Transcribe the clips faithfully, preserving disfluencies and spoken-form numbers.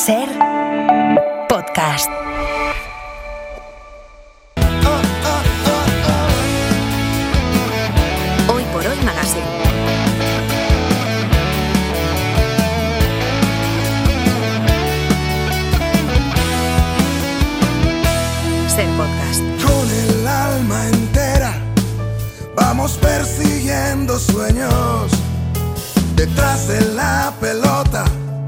Ser podcast. Hoy por hoy Magazine. Ser podcast. Con el alma entera vamos persiguiendo sueños detrás de la pelota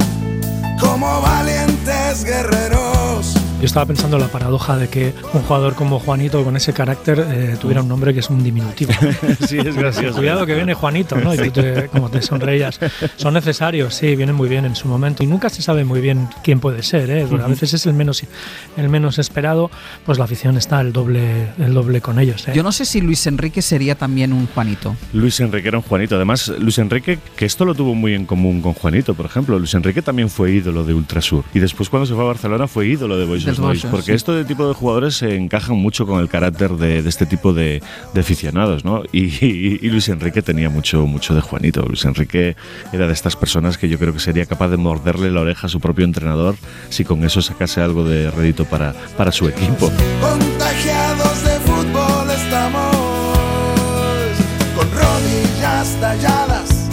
como valientes guerreros. Yo estaba pensando en la paradoja de que un jugador como Juanito con ese carácter eh, tuviera un nombre que es un diminutivo. Sí, es gracioso. Cuidado que viene Juanito, ¿no? Y tú te, como te sonreías. Son necesarios, sí, vienen muy bien en su momento. Y nunca se sabe muy bien quién puede ser, ¿eh? Porque a veces es el menos, el menos esperado, pues la afición está el doble, el doble con ellos, ¿eh? Yo no sé si Luis Enrique sería también un Juanito. Luis Enrique era un Juanito. Además, Luis Enrique, que esto lo tuvo muy en común con Juanito, por ejemplo. Luis Enrique también fue ídolo de Ultrasur. Y después, cuando se fue a Barcelona, fue ídolo de Boys Boys, porque sí. Este tipo de jugadores se encajan mucho con el carácter de, de este tipo de, de aficionados, ¿no? Y, y, y Luis Enrique tenía mucho, mucho de Juanito. Luis Enrique era de estas personas que yo creo que sería capaz de morderle la oreja a su propio entrenador si con eso sacase algo de rédito para, para su equipo. Contagiados de fútbol estamos, con rodillas talladas,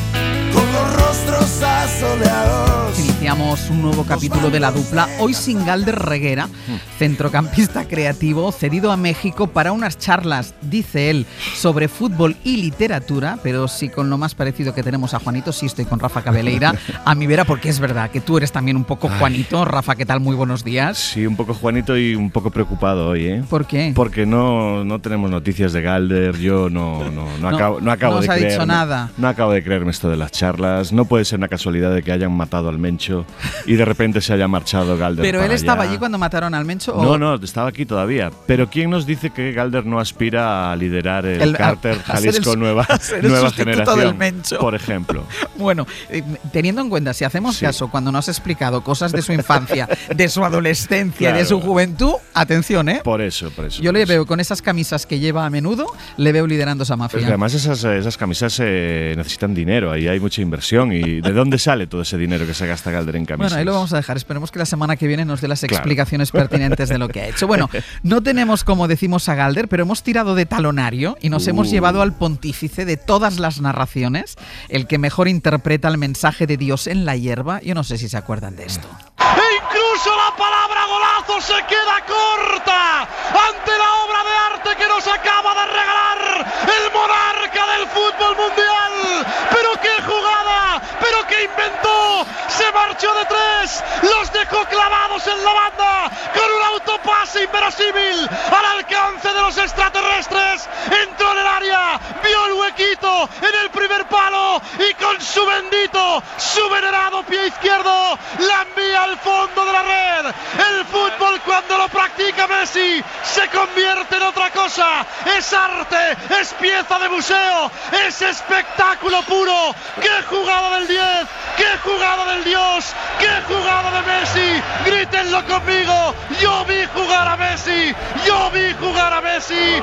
con los rostros asoleados. Iniciamos un nuevo capítulo de La Dupla, hoy sin Galder Reguera, centrocampista creativo cedido a México para unas charlas, dice él, sobre fútbol y literatura, pero sí con lo más parecido que tenemos a Juanito, sí estoy con Rafa Cabeleira, a mi vera, porque es verdad que tú eres también un poco Juanito. Rafa, ¿qué tal? Muy buenos días. Sí, un poco Juanito y un poco preocupado hoy, ¿eh? ¿Por qué? Porque no, no tenemos noticias de Galder, yo no, no, no, no acabo, no acabo no de os ha creerme, dicho nada. No acabo de creerme esto de las charlas, no puede ser una casualidad de que hayan matado al Mencho y de repente se haya marchado Galder. ¿Pero para él estaba allá. allí cuando mataron al Mencho? No, ¿o? no, estaba aquí todavía. Pero ¿quién nos dice que Galder no aspira a liderar el, el Carter a, a Jalisco el, Nueva, nueva generación? Del Mencho. Por ejemplo. Bueno, eh, teniendo en cuenta, si hacemos sí. caso cuando nos has explicado cosas de su infancia, de su adolescencia, claro. de su juventud, atención, ¿eh? Por eso, por eso. Yo por le eso. veo con esas camisas que lleva a menudo, le veo liderando esa mafia. Pues además esas, esas camisas eh, necesitan dinero, ahí hay mucha inversión. ¿Y de dónde sale todo ese dinero que se gasta Galder en camisas? Bueno, ahí lo vamos a dejar. Esperemos que la semana que viene nos dé las explicaciones claro. pertinentes de lo que ha hecho. Bueno, no tenemos, como decimos, a Galder, pero hemos tirado de talonario y nos uh. hemos llevado al pontífice de todas las narraciones, el que mejor interpreta el mensaje de Dios en la hierba. Yo no sé si se acuerdan de esto. E incluso la palabra golazo se queda corta ante la obra de arte que nos acaba de regalar el monarca del fútbol mundial. Pero qué jugada, pero qué inventó, se marchó de tres, los dejó clavados en la banda con un autopase inverosímil al alcance de los extraterrestres, entró en el área, vio el huequito en el primer palo y con su bendito, su venerado pie izquierdo la envía al fondo de la red. El fútbol, cuando lo practica Messi, se convierte en otra cosa. Es arte, es pieza de museo, es espectáculo puro. ¡Qué jugada del diez! ¡Qué jugada del Dios! ¡Qué jugada de Messi! ¡Grítenlo conmigo! ¡Yo vi jugar a Messi! ¡Yo vi jugar a Messi!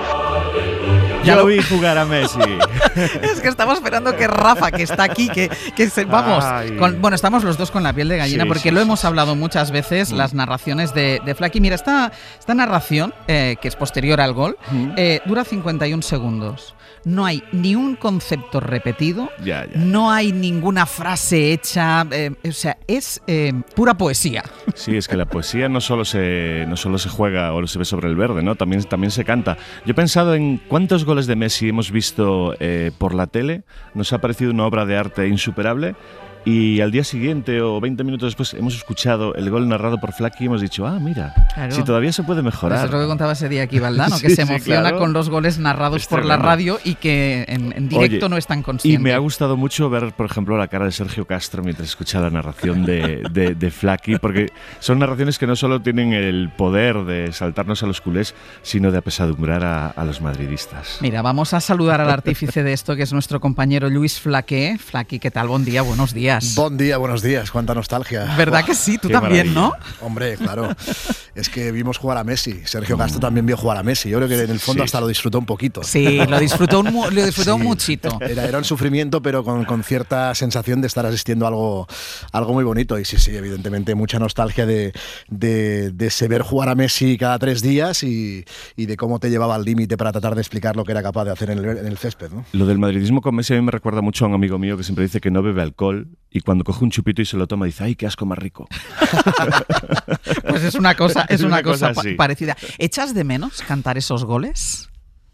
Ya lo vi jugar a Messi. Es que estamos esperando que Rafa, que está aquí, que, que se, vamos, con, bueno, estamos los dos con la piel de gallina sí, porque sí, lo sí, hemos sí. hablado muchas veces, mm. las narraciones de, de Flaky. Mira, esta, esta narración, eh, que es posterior al gol, mm. eh, dura cincuenta y un segundos. No hay ni un concepto repetido, ya, ya. no hay ninguna frase hecha, eh, o sea, es eh, pura poesía. Sí, es que la poesía no solo se no solo se juega o se ve sobre el verde, ¿no? También, también se canta. Yo he pensado en cuántos goles de Messi hemos visto eh, por la tele, nos ha parecido una obra de arte insuperable. Y al día siguiente o veinte minutos después hemos escuchado el gol narrado por Flaky y hemos dicho, ah, mira, claro. si todavía se puede mejorar. Eso es lo que contaba ese día aquí Valdano, que sí, se emociona sí, claro. con los goles narrados es por tremendo. La radio y que en, en directo Oye, no es tan consciente. Y me ha gustado mucho ver, por ejemplo, la cara de Sergio Castro mientras escucha la narración de, de, de Flaky, porque son narraciones que no solo tienen el poder de saltarnos a los culés, sino de apesadumbrar a, a los madridistas. Mira, vamos a saludar al artífice de esto, que es nuestro compañero Luis Flaqué. Flaky, ¿qué tal? Buen día, buenos días. días. Buen día, buenos días. Cuánta nostalgia. ¿Verdad que sí? Tú también, maravilla. ¿No? Hombre, claro. Es que vimos jugar a Messi. Sergio Castro también vio jugar a Messi. Yo creo que en el fondo sí. hasta lo disfrutó un poquito. Sí, lo disfrutó un, lo disfrutó sí. muchito. Era, era un sufrimiento, pero con, con cierta sensación de estar asistiendo a algo, algo muy bonito. Y sí, sí, evidentemente mucha nostalgia de, de, de se ver jugar a Messi cada tres días y, y de cómo te llevaba al límite para tratar de explicar lo que era capaz de hacer en el, en el césped, ¿no? Lo del madridismo con Messi a mí me recuerda mucho a un amigo mío que siempre dice que no bebe alcohol y cuando coge un chupito y se lo toma dice, ¡ay, qué asco más rico! Pues es una cosa, es, es una, una cosa, cosa pa- parecida. ¿Echas de menos cantar esos goles?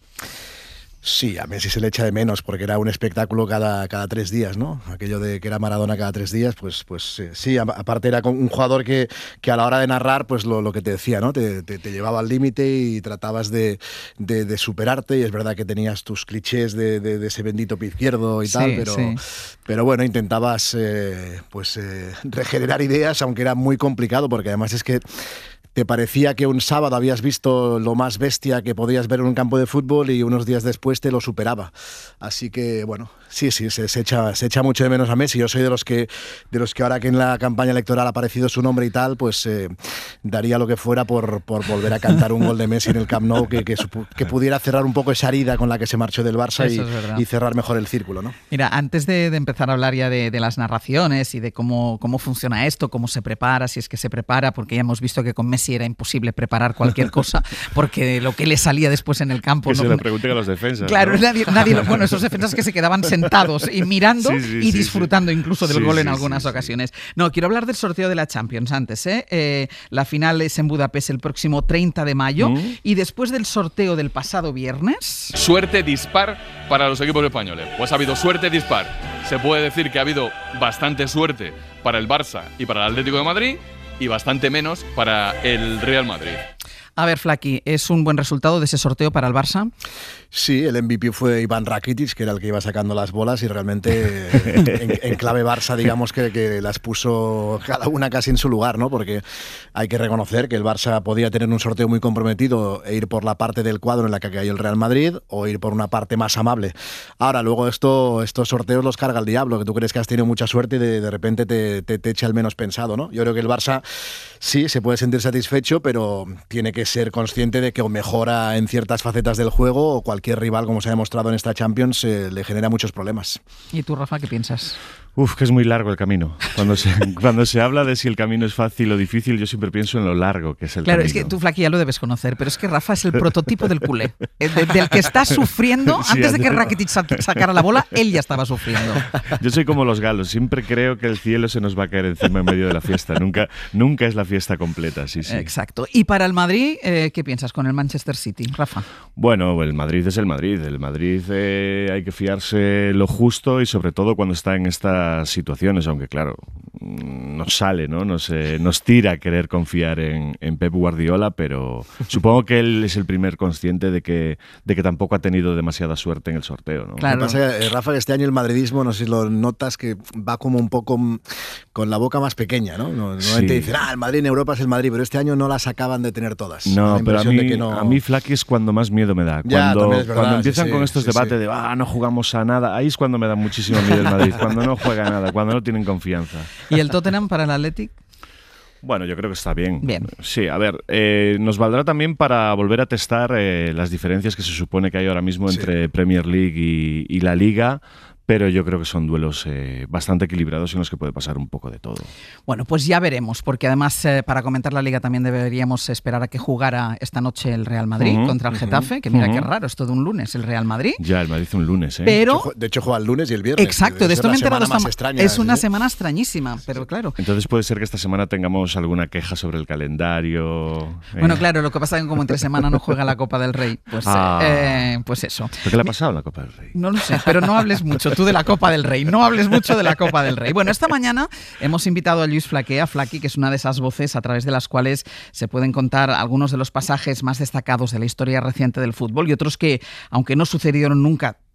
Sí, a Messi se le echa de menos porque era un espectáculo cada, cada tres días, ¿no? Aquello de que era Maradona cada tres días, pues, pues sí, aparte era un jugador que, que a la hora de narrar, pues lo, lo que te decía, ¿no? Te, te, te llevaba al límite y tratabas de, de, de superarte, y es verdad que tenías tus clichés de, de, de ese bendito pie izquierdo y sí, tal, pero, sí. pero bueno, intentabas eh, pues eh, regenerar ideas, aunque era muy complicado porque además es que te parecía que un sábado habías visto lo más bestia que podías ver en un campo de fútbol y unos días después te lo superaba. Así que, bueno, sí, sí, se, se, echa, se echa mucho de menos a Messi. Yo soy de los que de los que ahora que en la campaña electoral ha aparecido su nombre y tal, pues eh, daría lo que fuera por, por volver a cantar un gol de Messi en el Camp Nou que, que, que pudiera cerrar un poco esa herida con la que se marchó del Barça y, y cerrar mejor el círculo, ¿no? Mira, antes de, de empezar a hablar ya de, de las narraciones y de cómo, cómo funciona esto, cómo se prepara, si es que se prepara, porque ya hemos visto que con Messi era imposible preparar cualquier cosa, porque lo que le salía después en el campo... Que no, se lo pregunten a los defensas. Claro, ¿no? nadie, nadie, bueno, esos defensas que se quedaban sentados y mirando sí, sí, y sí, disfrutando sí. incluso del sí, gol en sí, algunas sí, ocasiones. Sí. No, quiero hablar del sorteo de la Champions antes. ¿eh? Eh, la final es en Budapest el próximo treinta de mayo ¿Mm? y después del sorteo del pasado viernes... Suerte dispar para los equipos españoles. Pues ha habido suerte dispar. Se puede decir que ha habido bastante suerte para el Barça y para el Atlético de Madrid y bastante menos para el Real Madrid. A ver, Flaqui, ¿es un buen resultado de ese sorteo para el Barça? Sí, el M V P fue Iván Rakitic, que era el que iba sacando las bolas y realmente en, en clave Barça, digamos que, que las puso cada una casi en su lugar, ¿no? Porque hay que reconocer que el Barça podía tener un sorteo muy comprometido e ir por la parte del cuadro en la que cayó el Real Madrid o ir por una parte más amable. Ahora, luego esto, estos sorteos los carga el diablo, que tú crees que has tenido mucha suerte y de, de repente te, te, te echa el menos pensado, ¿no? Yo creo que el Barça sí se puede sentir satisfecho, pero tiene que ser consciente de que o mejora en ciertas facetas del juego o cualquier rival, como se ha demostrado en esta Champions, eh, le genera muchos problemas. ¿Y tú, Rafa, qué piensas? Uf, que es muy largo el camino. Cuando se, cuando se habla de si el camino es fácil o difícil, yo siempre pienso en lo largo que es el claro, camino. Claro, es que tú, Flaqui, ya lo debes conocer, pero es que Rafa es el prototipo del culé. El de, del que está sufriendo, sí, antes de que Rakitic sacara la bola, él ya estaba sufriendo. Yo soy como los galos, siempre creo que el cielo se nos va a caer encima en medio de la fiesta. Nunca, nunca es la fiesta completa, sí, sí. Exacto. Y para el Madrid, eh, ¿qué piensas con el Manchester City, Rafa? Bueno, el Madrid es el Madrid. El Madrid eh, hay que fiarse lo justo y sobre todo cuando está en estas situaciones, aunque claro, nos sale, ¿no? Nos, eh, nos tira a querer confiar en, en Pep Guardiola, pero supongo que él es el primer consciente de que, de que tampoco ha tenido demasiada suerte en el sorteo, ¿no? Claro. Lo que pasa, eh, Rafa, que este año el madridismo, no sé si lo notas, que va como un poco con la boca más pequeña, ¿no? Normalmente sí. dicen, ah, el Madrid en Europa es el Madrid, pero este año no las acaban de tener todas. No, pero a mí, no... a mí Flaqui es cuando más miedo me da. Ya, cuando, es verdad, cuando empiezan sí, con estos sí, debates sí. de, ah, no jugamos a nada, ahí es cuando me da muchísimo miedo el Madrid, cuando no juega nada, cuando no tienen confianza. ¿Y el Tottenham para el Athletic? Bueno, yo creo que está bien. Bien. Sí, a ver, eh, nos valdrá también para volver a testar eh, las diferencias que se supone que hay ahora mismo sí. entre Premier League y, y la Liga. Pero yo creo que son duelos eh, bastante equilibrados en los que puede pasar un poco de todo. Bueno, pues ya veremos, porque además eh, para comentar la Liga también deberíamos esperar a que jugara esta noche el Real Madrid uh-huh, contra el Getafe, uh-huh, que mira uh-huh. qué raro, es todo un lunes el Real Madrid. Ya, el Madrid un lunes, ¿eh? Pero, de, hecho, de hecho juega el lunes y el viernes. Exacto, de esto me he enterado esta extraña, Es una ¿sí? semana extrañísima, pero claro. Entonces puede ser que esta semana tengamos alguna queja sobre el calendario. Eh. Bueno, claro, lo que pasa es que como entre semana no juega la Copa del Rey, pues, ah. eh, pues eso. ¿Pero qué le ha pasado a la Copa del Rey? No lo sé, pero no hables mucho tú de la Copa del Rey. No hables mucho de la Copa del Rey. Bueno, esta mañana hemos invitado a Lluís Flaqué, a Flaqui, que es una de esas voces a través de las cuales se pueden contar algunos de los pasajes más destacados de la historia reciente del fútbol y otros que, aunque no sucedieron nunca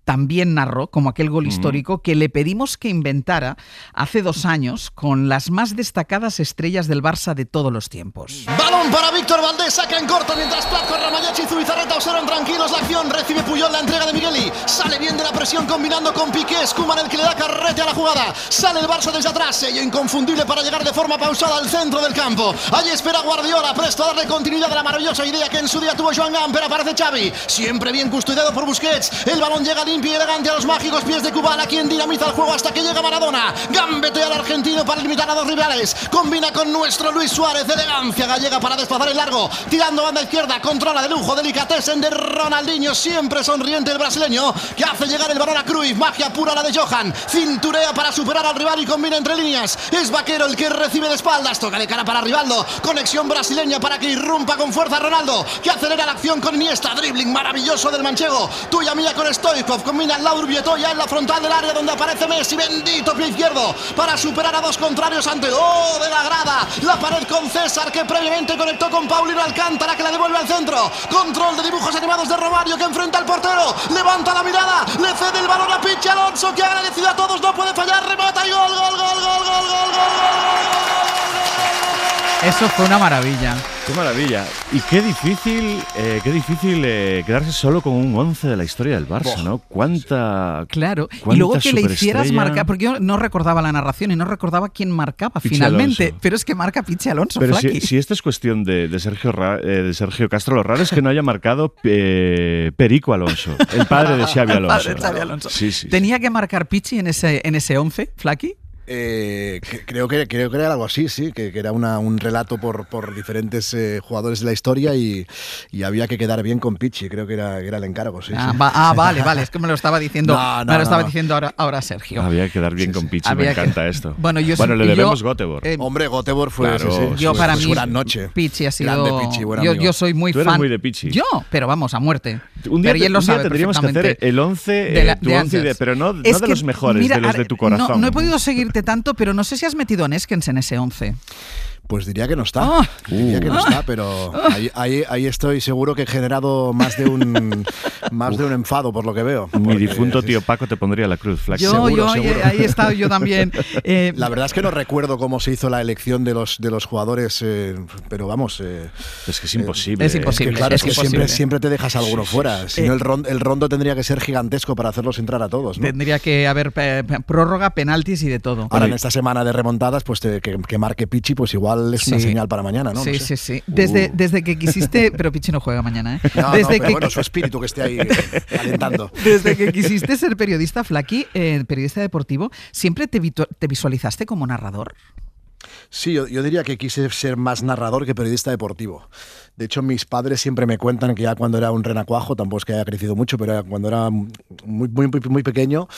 también narró, como aquel gol histórico que le pedimos que inventara hace dos años con las más destacadas estrellas del Barça de todos los tiempos. Balón para Víctor Valdés, saca en corto mientras Platco, Ramallechi y Zubizarreta observan tranquilos la acción. Recibe Puyol la entrega de Migueli, sale bien de la presión combinando con Piqué, Koeman el que le da carrete a la jugada. Sale el Barça desde atrás, sello inconfundible para llegar de forma pausada al centro del campo. Allí espera Guardiola, presto a darle continuidad a la maravillosa idea que en su día tuvo Joan Gamper. Aparece Xavi, siempre bien custodiado por Busquets. El balón llega limpio y elegante a los mágicos pies de Kubala, quien dinamiza el juego hasta que llega Maradona. Gambetea al argentino para limitar a dos rivales. Combina con nuestro Luis Suárez, elegancia gallega para desplazar el largo. Tirando banda izquierda, controla de lujo, delicatessen de Ronaldinho, siempre sonriente el brasileño, que hace llegar el balón a Cruyff. Magia pura la de Johan, cinturea para superar al rival y combina entre líneas. Es Vaquero el que recibe de espaldas, toca de cara para Rivaldo. Conexión brasileña para que irrumpa con fuerza Ronaldo, que acelera la acción con Iniesta. Dribbling maravilloso del manchego, tuya mía con Stoichkov. Combina Laur Vietoya en la frontal del área donde aparece Messi. Bendito pie izquierdo para superar a dos contrarios ante ¡oh! De la grada. La pared con César, que previamente conectó con Paulino Alcántara, que la devuelve al centro. Control de dibujos animados de Romario, que enfrenta al portero. Levanta la mirada, le cede el balón a Pichi Alonso, que agradecido a todos, no puede fallar, remata y gol, gol, gol, gol, gol, gol, gol, gol. Eso fue una maravilla. Qué maravilla. Y qué difícil, eh, qué difícil eh, quedarse solo con un once de la historia del Barça, ¿no? Cuánta. Claro. Cuánta y luego que le hicieras superestrella. marcar, porque yo no recordaba la narración y no recordaba quién marcaba Pichi finalmente. Alonso. Pero es que marca Pichi Alonso, Pero Flaqui. si, si esto es cuestión de, de, Sergio Ra, eh, de Sergio Castro, lo raro es que no haya marcado eh, Perico Alonso, el padre de Xavi Alonso. El padre de Xavi Alonso. Sí, sí, ¿Tenía que marcar Pichi en ese, en ese once, Flaqui? Eh, que, creo, que, creo que era algo así, sí, que, que era una, un relato por, por diferentes eh, jugadores de la historia y, y había que quedar bien con Pichi, creo que era, que era el encargo, sí. Ah, sí. va, ah, vale, vale, es que me lo estaba diciendo, No, no, me lo estaba no. diciendo ahora, ahora Sergio. Había que quedar bien Sí, con sí. Pichi, Había me encanta que- esto. Bueno, yo bueno sí- le yo- debemos Göteborg. eh, Hombre, Göteborg fue, Claro, sí, sí, Yo fue- para fue mí, una noche. Pichi ha sido. Grande Pichi, buen yo, amigo. yo soy muy Tú eres fan. muy de Pichi. Yo, pero vamos, a muerte. Un día, pero él lo un día sabe tendríamos que hacer perfectamente. el once, De la- eh, tu de once de- antes. pero no, no Es de que, los mejores, mira, de los ahora- de tu corazón. No, no he podido seguirte tanto, pero no sé si has metido a Neskens en ese once. Pues diría que no está, Ah. diría que no Uh. está, pero ahí, ahí, ahí estoy seguro que he generado más de un más de un enfado por lo que veo. Mi porque- difunto tío Paco te pondría la cruz, Flax. Yo, Seguro, yo, ahí- seguro. ahí he estado yo también. Eh, La verdad es que no recuerdo cómo se hizo la elección de los de los jugadores, eh, pero vamos. Eh, Es que es imposible. es imposible. que claro, es, es que imposible. siempre, siempre te dejas alguno fuera. Si Eh, no, el, ron- el rondo tendría que ser gigantesco para hacerlos entrar a todos, ¿no? Tendría que haber pe- pe- prórroga, penaltis y de todo. Ahora, en esta semana de remontadas, pues te- que, que marque Pichi, pues igual es una Sí. señal para mañana, ¿no? Sí, No sé. sí, sí. Desde, Uh. desde que quisiste. Pero Pichi no juega mañana, ¿eh? No, no, desde, pero que, bueno, su espíritu que esté ahí eh, calentando. desde que quisiste ser periodista, Flaqui, eh, periodista deportivo, ¿siempre te, vitu- te visualizaste como narrador? Sí, yo, yo diría que quise ser más narrador que periodista deportivo. De hecho, mis padres siempre me cuentan que ya cuando era un renacuajo, tampoco es que haya crecido mucho, pero cuando era muy, muy, muy, muy pequeño,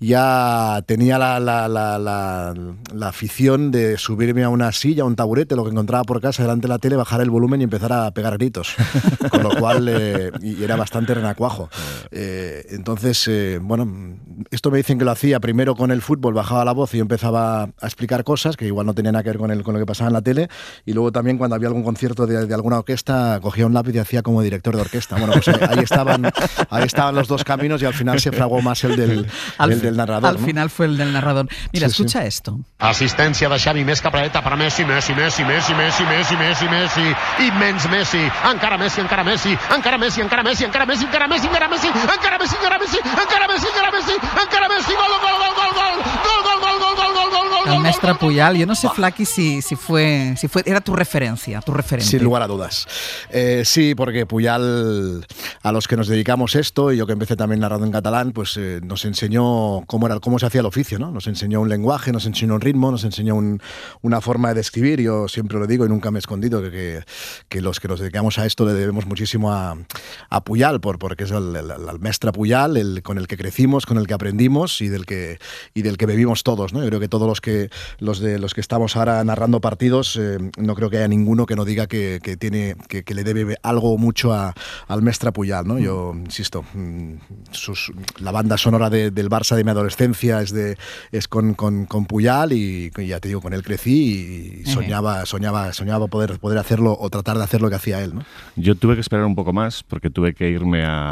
ya tenía la, la, la, la, la afición de subirme a una silla, a un taburete, lo que encontraba por casa delante de la tele, bajar el volumen y empezar a pegar gritos. Con lo cual, eh, y era bastante renacuajo. Eh, entonces, eh, bueno, esto me dicen que lo hacía primero con el fútbol, bajaba la voz y yo empezaba a explicar cosas que igual no tenían nada que ver con, el, con lo que pasaba en la tele, y luego también cuando había algún concierto de, de alguna orquesta, cogía un lápiz y hacía como director de orquesta. Bueno, pues ahí, ahí estaban, ahí estaban los dos caminos y al final se fraguó más el del, Al, el del narrador. al ¿no? final fue el del narrador. Mira, Sí, sí. escucha esto. Assistència de Xavi, més cap a la dreta per Messi, Messi, Messi, Messi, Messi, Messi, Messi, Messi, immens Messi, encara Messi, encara Messi, encara Messi, encara Messi, encara Messi, encara Messi, encara Messi, encara Messi, encara Messi, encara Messi, encara Messi, encara Messi, gol, gol, gol, gol, gol, gol, gol, gol, gol, gol, gol, gol, gol. El Mestre Puyal. Yo no sé, Flaqui, si, si, fue, si fue. Era tu referencia, tu referente. Sin lugar a dudas. Eh, sí, porque Puyal, a los que nos dedicamos esto, y yo que empecé también narrando en catalán, pues eh, nos enseñó cómo era, cómo se hacía el oficio, ¿no? Nos enseñó un lenguaje, nos enseñó un ritmo, nos enseñó un, una forma de describir. Yo siempre lo digo y nunca me he escondido que, que, que los que nos dedicamos a esto le debemos muchísimo a, a Puyal, por, porque es el, el, el mestre Puyal, el con el que crecimos, con el que aprendimos y del que, y del que bebimos todos, ¿no? Yo creo que todos los que, los de los que estamos ahora narrando partidos, eh, no creo que haya ninguno que no diga que, que tiene que, que le debe algo mucho a, al mestre Puyal, ¿no? Yo insisto, sus, la banda sonora de, del Barça de mi adolescencia es de es con, con, con Puyal y ya te digo, con él crecí y soñaba soñaba soñaba poder poder hacerlo o tratar de hacer lo que hacía él, ¿no? Yo tuve que esperar un poco más porque tuve que irme a,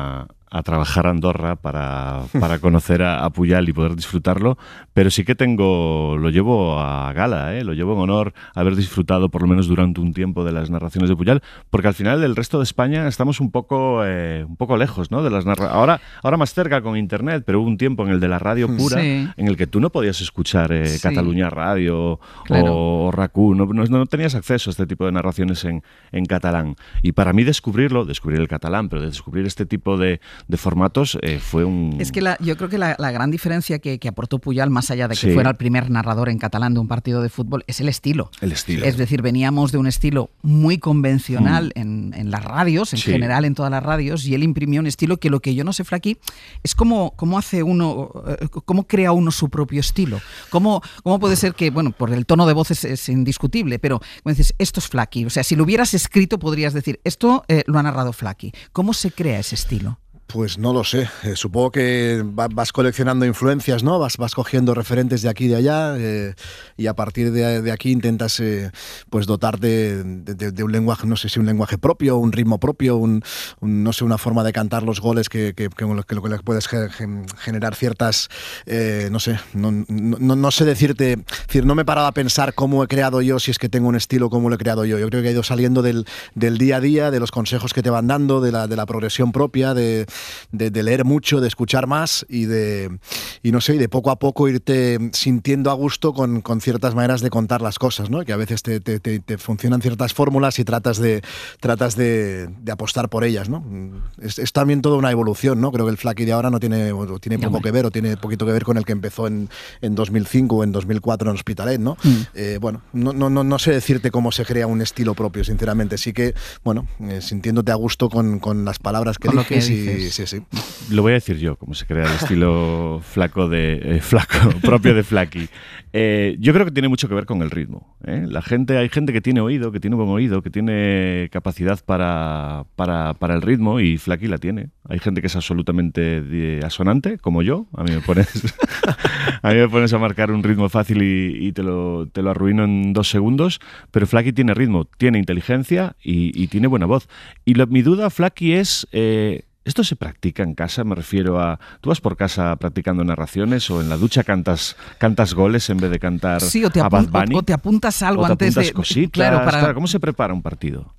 a trabajar a Andorra para, para conocer a, a Puyal y poder disfrutarlo, pero sí que tengo, lo llevo a gala, ¿eh? Lo llevo en honor haber disfrutado por lo menos durante un tiempo de las narraciones de Puyal, porque al final del resto de España estamos un poco, eh, un poco lejos, ¿no? De las narra- ahora, ahora más cerca con internet, pero hubo un tiempo en el de la radio pura, sí, en el que tú no podías escuchar eh, sí. Cataluña Radio, claro, o R A C U, no, no, no tenías acceso a este tipo de narraciones en, en catalán. Y para mí descubrirlo, descubrir el catalán, pero descubrir este tipo de de formatos eh, fue un... Es que la, yo creo que la, la gran diferencia que, que aportó Puyal, más allá de que sí. fuera el primer narrador en catalán de un partido de fútbol, es el estilo. El estilo. Es decir, veníamos de un estilo muy convencional mm. en, en las radios, en sí. general en todas las radios, y él imprimió un estilo que lo que yo no sé, Flaqui, es cómo, cómo hace uno, cómo crea uno su propio estilo. Cómo, cómo puede ser que, bueno, por el tono de voz es, es indiscutible, pero como dices, esto es Flaqui. O sea, si lo hubieras escrito podrías decir, esto eh, lo ha narrado Flaqui. ¿Cómo se crea ese estilo? Pues no lo sé, eh, supongo que vas coleccionando influencias, ¿no? Vas, vas cogiendo referentes de aquí y de allá eh, y a partir de, de aquí intentas eh, pues dotarte de, de, de un lenguaje, no sé si un lenguaje propio, un ritmo propio, un, un, no sé, una forma de cantar los goles que, que, que, que lo que puedes generar ciertas, eh, no sé, no, no, no sé decirte, es decir, no me he parado a pensar cómo he creado yo, si es que tengo un estilo, cómo lo he creado yo. Yo creo que ha ido saliendo del, del día a día, de los consejos que te van dando, de la, de la progresión propia, de De, de leer mucho, de escuchar más y de y no sé, y de poco a poco irte sintiendo a gusto con, con ciertas maneras de contar las cosas, ¿no? Que a veces te, te, te, te funcionan ciertas fórmulas y tratas de tratas de, de apostar por ellas, ¿no? Es, es también toda una evolución, ¿no? Creo que el Flaqui de ahora no tiene, tiene poco que ver, o tiene poquito que ver con el que empezó en, en dos mil cinco o en dos mil cuatro en Hospitalet, ¿no? Mm. Eh, bueno, no, no, no, no sé decirte cómo se crea un estilo propio, sinceramente. Sí que, bueno, eh, sintiéndote a gusto con, con las palabras que eliges y sí, sí. Lo voy a decir yo, cómo se crea el estilo flaco de eh, flaco propio de Flaqui. Eh, yo creo que tiene mucho que ver con el ritmo, ¿eh? La gente, hay gente que tiene oído, que tiene buen oído, que tiene capacidad para, para, para el ritmo, y Flaqui la tiene. Hay gente que es absolutamente asonante, como yo. A mí me pones, a mí me pones a marcar un ritmo fácil y, y te lo, te lo arruino en dos segundos. Pero Flaqui tiene ritmo, tiene inteligencia y, y tiene buena voz. Y lo, mi duda, Flaqui, es... Eh, ¿esto se practica en casa? Me refiero a... ¿Tú vas por casa practicando narraciones o en la ducha cantas cantas goles en vez de cantar sí, o te a Bad Bunny? O te apuntas algo o te antes apuntas de... cositas. Claro, para... claro, ¿cómo se prepara un partido?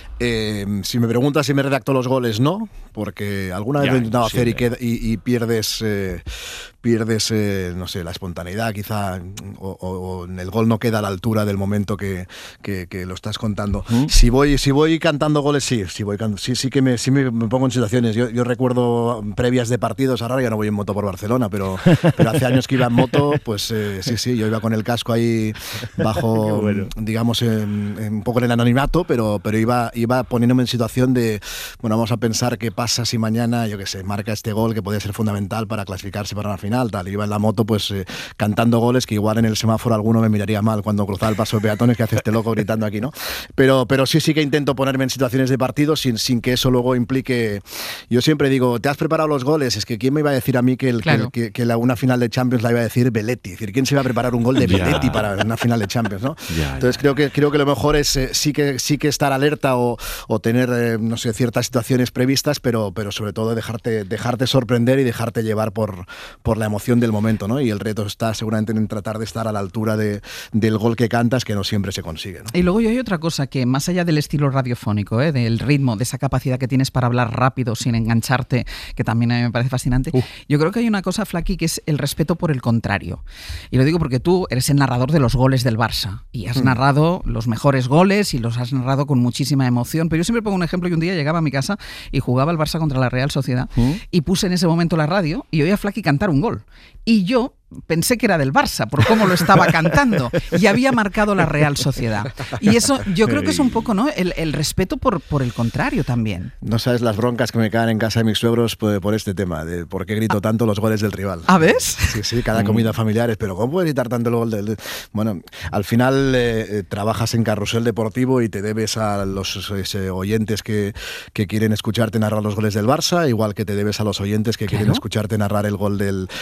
Eh, si me preguntas si me redacto los goles, no, porque alguna vez ya, lo he intentado hacer y, queda, y, y pierdes, eh, pierdes eh, no sé, la espontaneidad quizá, o, o, o el gol no queda a la altura del momento que, que, que lo estás contando. ¿Mm? Si voy si voy cantando goles, sí, sí, voy, sí, sí que me, sí me pongo en situaciones. Yo, yo recuerdo previas de partidos, ahora ya no voy en moto por Barcelona, pero, pero hace años que iba en moto, pues eh, sí, sí, yo iba con el casco ahí bajo, bueno. digamos, en, en un poco en el anonimato, pero, pero iba, iba poniéndome en situación de, bueno, vamos a pensar qué pasa si mañana, yo qué sé, marca este gol que podría ser fundamental para clasificarse para una final, tal. Iba en la moto, pues, eh, cantando goles que igual en el semáforo alguno me miraría mal cuando cruzaba el paso de peatones, que hace este loco gritando aquí, ¿no? Pero, pero sí, sí que intento ponerme en situaciones de partido sin, sin que eso luego implique... Yo siempre digo, ¿te has preparado los goles? Es que ¿quién me iba a decir a mí que, el, claro. que, que, que la, una final de Champions la iba a decir Belletti? Es decir, ¿quién se iba a preparar un gol de Belletti para una final de Champions, ¿no? Ya, Entonces ya. creo que creo que lo mejor es eh, sí que sí que estar alerta o, o tener eh, no sé, ciertas situaciones previstas, pero, pero sobre todo dejarte, dejarte sorprender y dejarte llevar por, por la emoción del momento, ¿no? Y el reto está seguramente en tratar de estar a la altura de, del gol que cantas, que no siempre se consigue, ¿no? Y luego yo hay otra cosa que, más allá del estilo radiofónico, ¿eh? del ritmo, de esa capacidad que tienes para hablar rápido sin engancharte, que también a mí me parece fascinante, uh. yo creo que hay una cosa, Flaqui, que es el respeto por el contrario. Y lo digo porque tú eres el narrador de los goles del Barça y has mm. narrado los mejores goles y los has narrado con muchísima emoción, pero yo siempre pongo un ejemplo, y un día llegaba a mi casa y jugaba el Barça contra la Real Sociedad ¿Mm? y puse en ese momento la radio y oía a Flaqui cantar un gol. Y yo pensé que era del Barça, por cómo lo estaba cantando, y había marcado la Real Sociedad. Y eso yo creo que es un poco, ¿no? El, el respeto por, por el contrario también. No sabes las broncas que me caen en casa de mis suegros por, por este tema, de por qué grito tanto los goles del rival. ¿Ah, ves? Sí, sí, cada comida familiar es, pero ¿cómo puedes gritar tanto el gol del...? Bueno, al final eh, trabajas en Carrusel Deportivo y te debes a los eh, oyentes que, que quieren escucharte narrar los goles del Barça, igual que te debes a los oyentes que claro. quieren escucharte narrar el gol del, del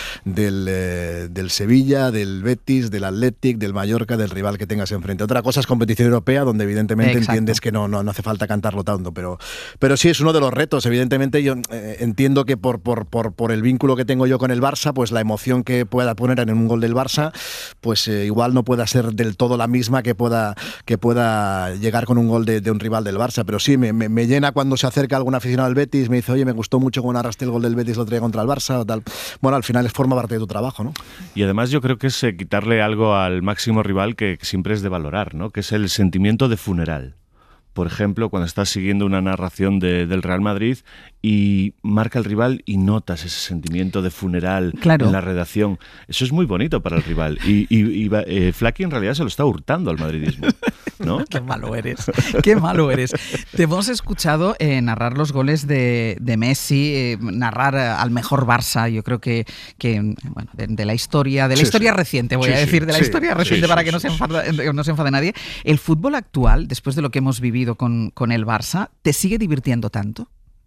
del, eh, del Sevilla, del Betis, del Athletic, del Mallorca, del rival que tengas enfrente. Otra cosa es competición europea, donde evidentemente Exacto. entiendes que no, no, no hace falta cantarlo tanto, pero, pero sí es uno de los retos. Evidentemente yo eh, entiendo que por, por, por, por el vínculo que tengo yo con el Barça, pues la emoción que pueda poner en un gol del Barça, pues eh, igual no pueda ser del todo la misma que pueda, que pueda llegar con un gol de, de un rival del Barça, pero sí, me, me, me llena cuando se acerca algún aficionado al Betis, me dice, oye, me gustó mucho cómo narraste el gol del Betis el otro día contra el Barça o tal. Bueno, al final forma parte de tu trabajo, ¿no? Y además yo creo que es eh, quitarle algo al máximo rival que, que siempre es de valorar, ¿no? Que es el sentimiento de funeral. Por ejemplo, cuando estás siguiendo una narración de, del Real Madrid y marca el rival y notas ese sentimiento de funeral claro. en la redacción. Eso es muy bonito para el rival. Y, y, y eh, Flaky en realidad se lo está hurtando al madridismo, ¿no? Qué malo eres, qué malo eres. Te hemos escuchado eh, narrar los goles de, de Messi, eh, narrar al mejor Barça, yo creo que, que bueno, de, de la historia, de la sí, historia sí. reciente, voy sí, a decir, sí, de la sí, historia reciente sí, para sí, que no, sí, se enfade, no se enfade nadie. El fútbol actual, después de lo que hemos vivido Con, con el Barça, ¿te sigue divirtiendo tanto?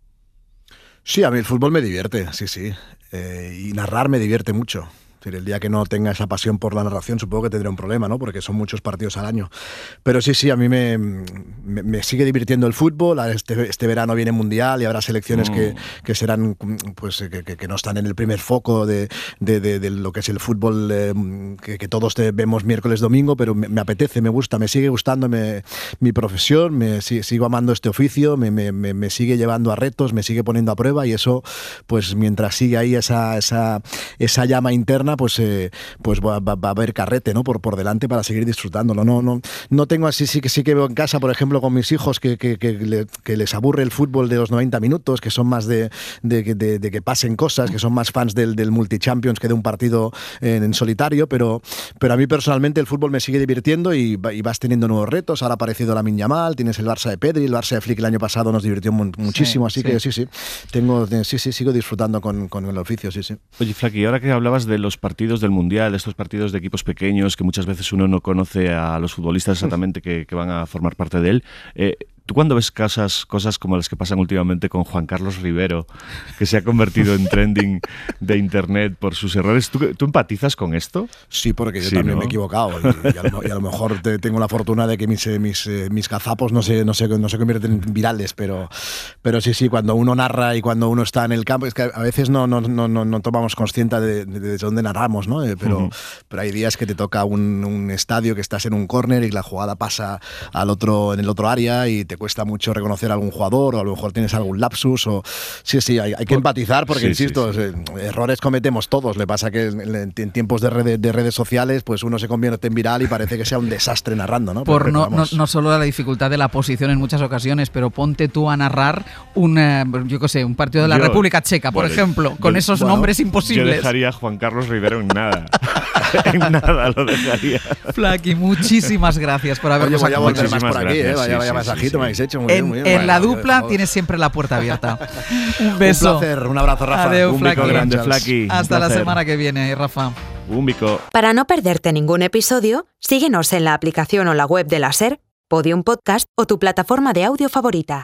Sí, a mí el fútbol me divierte, sí, sí. Eh, y narrar me divierte mucho. El día que no tenga esa pasión por la narración supongo que tendré un problema, ¿no? Porque son muchos partidos al año. Pero sí, sí, a mí me, me, me sigue divirtiendo el fútbol. Este, este verano viene Mundial y habrá selecciones mm. que, que serán, pues, que, que, que no están en el primer foco de, de, de, de lo que es el fútbol eh, que, que todos te vemos miércoles, domingo, pero me, me apetece, me gusta, me sigue gustando me, mi profesión, me sigo amando este oficio, me, me, me sigue llevando a retos, me sigue poniendo a prueba y eso, pues mientras sigue ahí esa, esa, esa llama interna, pues, eh, pues va, va, va a haber carrete, ¿no? por, por delante para seguir disfrutándolo. No, no, no tengo así, sí que sí que veo en casa, por ejemplo, con mis hijos que, que, que, le, que les aburre el fútbol de los noventa minutos, que son más de, de, de, de que pasen cosas, que son más fans del, del multi-champions que de un partido en, en solitario, pero, pero a mí personalmente el fútbol me sigue divirtiendo y, y vas teniendo nuevos retos. Ahora ha aparecido Lamine Yamal, tienes el Barça de Pedri, el Barça de Flick el año pasado nos divirtió muchísimo, sí, así sí. que sí, sí, tengo, sí, sí, sigo disfrutando con, con el oficio, sí, sí. Oye, Flaky, ahora que hablabas de los partidos del Mundial, estos partidos de equipos pequeños que muchas veces uno no conoce a los futbolistas exactamente que, que van a formar parte de él, eh, ¿tú cuando ves cosas, cosas como las que pasan últimamente con Juan Carlos Rivero, que se ha convertido en trending de internet por sus errores, ¿tú, tú empatizas con esto? Sí, porque yo sí, también ¿no? me he equivocado y, y, a, lo, y a lo mejor te, tengo la fortuna de que mis, mis, mis gazapos no se, no, se, no se convierten en virales, pero, pero sí, sí, cuando uno narra y cuando uno está en el campo, es que a veces no, no, no, no, no tomamos consciente de, de, de dónde narramos, ¿no? Pero, uh-huh. pero hay días que te toca un, un estadio, que estás en un córner y la jugada pasa al otro, en el otro área y te Te cuesta mucho reconocer a algún jugador o a lo mejor tienes algún lapsus o sí, sí, hay, hay que empatizar porque, sí, insisto, sí, sí. errores cometemos todos. Le pasa que en, en tiempos de, red, de redes sociales pues uno se convierte en viral y parece que sea un desastre narrando, ¿no? Por no, no, no solo la dificultad de la posición en muchas ocasiones, pero ponte tú a narrar un, yo qué sé, un partido de la yo, República Checa, por bueno, ejemplo, con yo, esos bueno, nombres imposibles. Yo dejaría a Juan Carlos Rivero en nada. En nada lo dejaría. Flaky, muchísimas gracias por habernos Oye, voy a volver más por aquí, gracias, ¿eh? Vaya, sí, vaya sí, masajito, sí, me habéis hecho muy en, bien, muy bien. En bueno, la dupla joder. tienes siempre la puerta abierta. Un beso. Un placer, un abrazo, Rafa. Adeu, un Flaky. bico grande, Flaky. Hasta la semana que viene, Rafa. Un bico. Para no perderte ningún episodio, síguenos en la aplicación o la web de la SER, Podium Podcast o tu plataforma de audio favorita.